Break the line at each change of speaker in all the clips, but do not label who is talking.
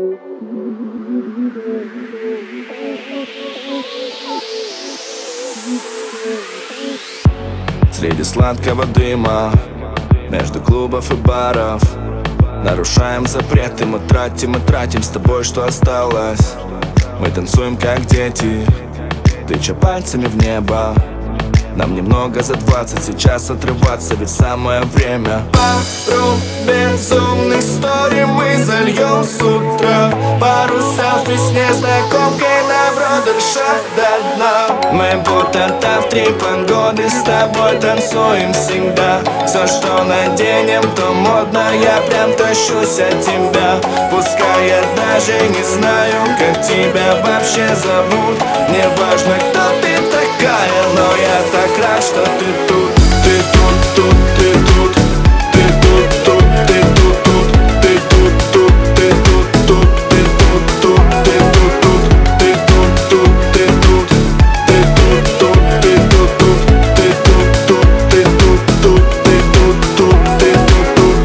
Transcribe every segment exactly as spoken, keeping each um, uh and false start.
Среди сладкого дыма, между клубов и баров, нарушаем запреты, мы тратим и тратим с тобой, что осталось. Мы танцуем как дети, тыча пальцами в небо. Нам немного за двадцать, сейчас отрываться, ведь самое время. Пару безумных историй мы зальем с утра. Пару селфи с незнакомкой на бродершафт до дна. Мы будто там в три погоды с тобой танцуем всегда. Все, что наденем, то модно, я прям тащусь от тебя. Пускай я даже не знаю, как тебя вообще зовут. Мне важно, кто ты такая, но я так рад, что ты тут. Ты тут, тут, ты тут. Ты тут, тут, ты тут, тут. Ты тут, тут, ты тут, тут. Ты тут, тут, ты тут, тут. Ты тут, тут, ты тут. Ты тут, тут, ты тут, тут. Ты тут, тут, ты тут, тут. Ты тут, тут, ты тут, тут.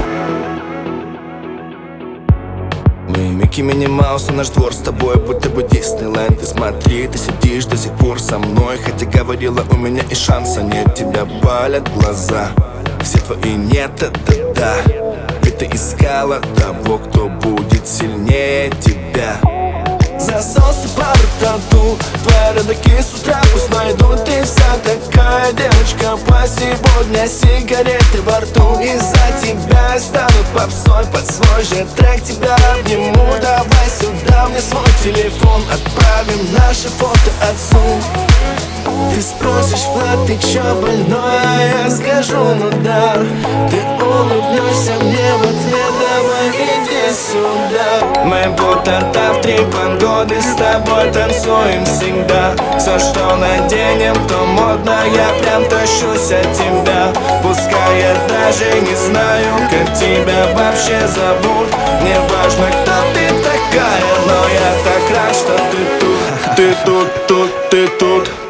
Мы Микки Мини Маус, и наш двор с тобой будто бы Диснейленд. Ты смотри, ты сидишь до сих пор со мной, хотя говорила, у меня и шанса нет. Тебя палят глаза, все твои нет, это да. Ведь ты искала того, кто будет сильнее тебя. Засос и пару тату, твои родаки с утра пусть найдут. Ты вся такая девочка, по сегодня сигареты во рту. Из-за тебя я стану попсой, под свой же трек тебя обниму. Давай сюда мне свой телефон, отправим наши фото отцу. Ты спросишь, Влад, ты чё больной? А я скажу, ну да. Ты улыбнешься мне в ответ, давай иди сюда. Мы будто там в три погоды с тобой танцуем всегда. Все, что наденем, то модно, я прям тащусь от тебя. Пускай я даже не знаю, как тебя вообще зовут. Мне важно, кто ты такая, но я так рад, что ты тут. Ты тут, тут, ты тут.